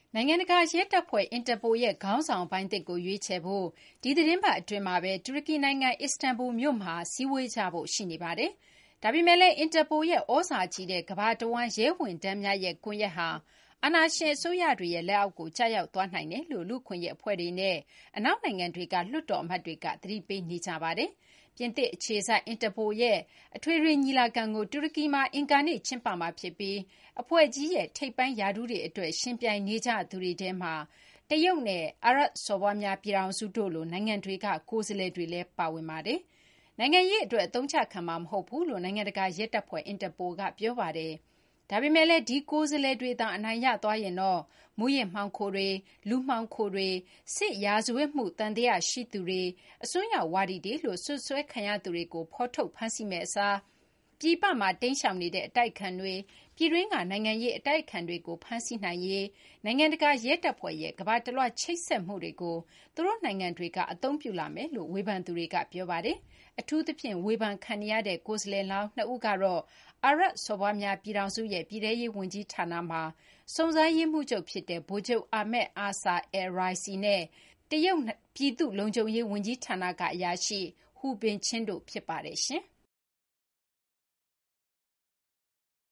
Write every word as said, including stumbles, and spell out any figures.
နိုင်ငံတကာရဲတပ်ဖွဲ့ Interpol ရဲ့ခေါင်းဆောင်ပိုင်းသစ်ကိုရွေးချယ်ဖို့ဒီသီတင်းပတ်အတွင်းမှာပဲတူရကီနိုင်ငံအစ္စတန်ဘူလ်မြို့မှာစည်းဝေးကြဖို့ရှိနေပါတယ်။ဒါပေမဲ့လည်း Interpol ရဲ့ဩဇာကြီးတဲ့ကမ္ဘာတဝန်းရဲဝန်ထမ်းများရဲ့ကွန်ရက်ဟာအာဏာရှင်အစိုးရတွေရဲ့လက်အောက်ကိုကျရောက်သွားနိုင်တယ်လို့လူ့အခွင့်အရေးအဖွဲ့တွေနဲ့အနောက်နိုင်ငံတွေကလွှတ်တော်အမတ်တွေကသတိပေးနေကြပါတယ်။ပြင်သစ်အခြေစိုက် Interpol ရဲ့အထွေထွေညီလာခံကိုတူရကီမှာအင်္ဂါနေ့ကျင်းပမှာဖြစ်ပြီးအဖွဲ့ကြီးရဲ့ထိပ်ပိုင်းရာထူးတွေအတွက်ယှဉ်ပြိုင်နေကြသူတွေထဲမှာတရုတ်နဲ့အာရပ်စော်ဘွားများပြည်ထောင်စုတို့လိုနိုင်ငံတွေကကိုယ်စားလှယ်တွေလည်းပါဝင်ပါတယ်။နိုင်ငံရေးအတွက်အသုံးချခံမှာမဟုတ်ဘူးလို့နိုင်ငံတကာရဲတပ်ဖွဲ့ Interpol ကပြောပါတယ်။ဒါပေမဲ့လည်းဒီကိုယ်စားလှယ်တွေသာအနိုင်ရသွားရင်တော့မူးယစ်မှောင်ခိုတွေ၊လူမှောင်ခိုတွေ၊စစ်ရာဇဝတ်မှုသံသယရှိသူတွေ၊အစွန်းရောက်ဝါဒီတွေလို့စွပ်စွဲခံရသူတွေကိုဖော်ထုတ်ဖမ်းဆီးမယ့်အစားပြည်ပမှာတိမ်းရှောင်နေတဲ့အတိုက်အခံတွေ၊ပြည်တွင်းကနိုင်ငံရေးအတိုက်အခံတွေကိုဖမ်းဆီးနိုင်ရေးနိုင်ငံတကာရဲတပ်ဖွဲ့ရဲ့ကမ္ဘာတလွှားချိတ်ဆက်မှုတွေကိုသူတို့နိုင်ငံတွေကအသုံးပြုလာမယ်လို့ဝေဖန်သူတွေကပြောပါတယ်။အထူးသဖြင့်ဝေဖန်ခံနေရတဲ့ကိုယ်စားလှယ်လောင်းနှစ်ဦးကတော့အာရပ်စော်ဘွားများပြည်ထောင်စုရဲ့ပြည်ထဲရေးဝန်ကြီးဌာနမှာစုံစမ်းရေးမှူးချုပ်ဖြစ်တဲ့ဗိုလ်ချုပ် Ahmed Aaser al-Raisi နဲ့တရုတ်ပြည်သူ့လုံခြုံရေးဝန်ကြီးဌာနကအရာရှိ Hu Binqing တို့ဖြစ်ပါတယ်ရှင်။